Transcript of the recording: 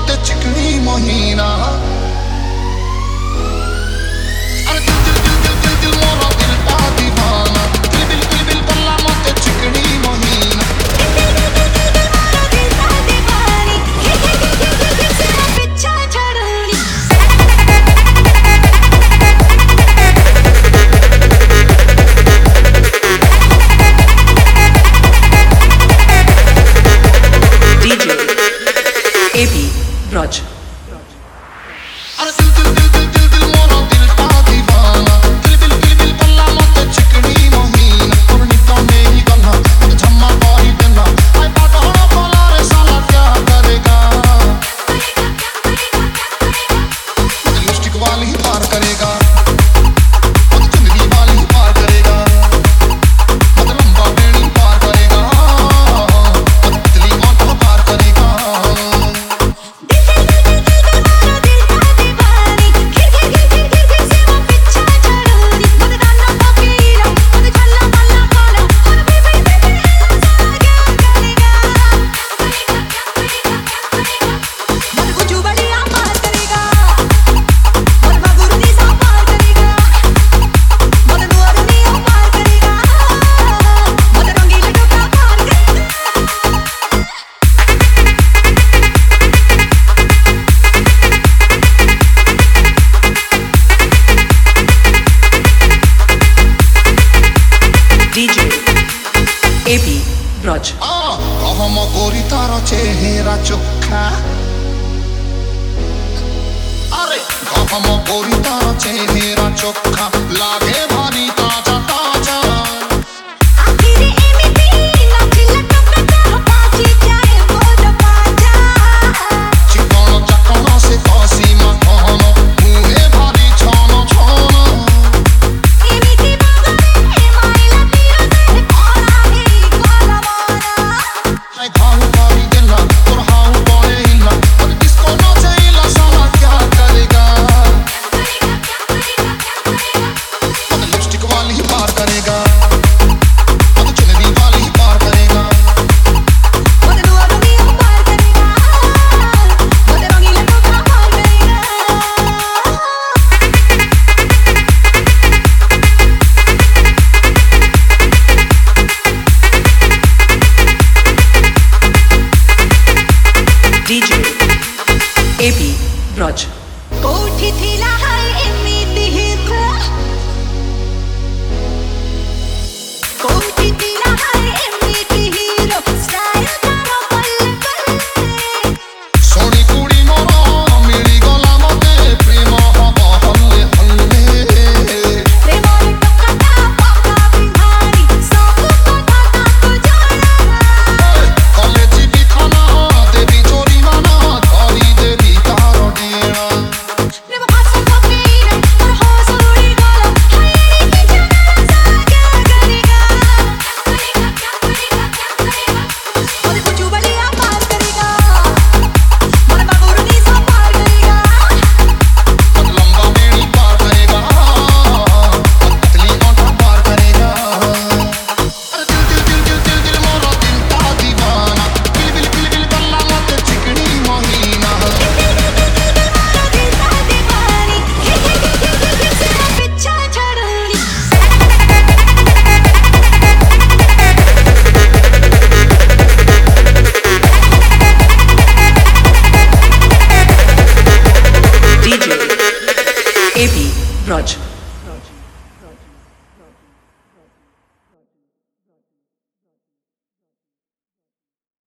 मत चिकनी महीना अरे दिल दिल दिल दिल दिल दिल मोरा दिल पा दीवाना दिल बिल बिल बिल बल्ला मत चिकनी महीना AB Raj अरे दिल दिल दिल दिल दिल दिल मोरा दिल पा दीवाना दिल बिल बिल बिल बल्ला मत चिकनी महीना और निकाह में ही गल्ला और झम्मा पाई देना आई बात होना बोला रे साला क्या करेगा लिपस्टिक वाली ही पार करेगा चुंदड़ी वाली ही पार करेगा लंबा बेड़ी पार करेगा पतली आंखों पार करेगा DJ AB Raj कहम गोरी तार चेहरा चोखा अरे कहम गोरी तार चेहरा चोखा लागे भारी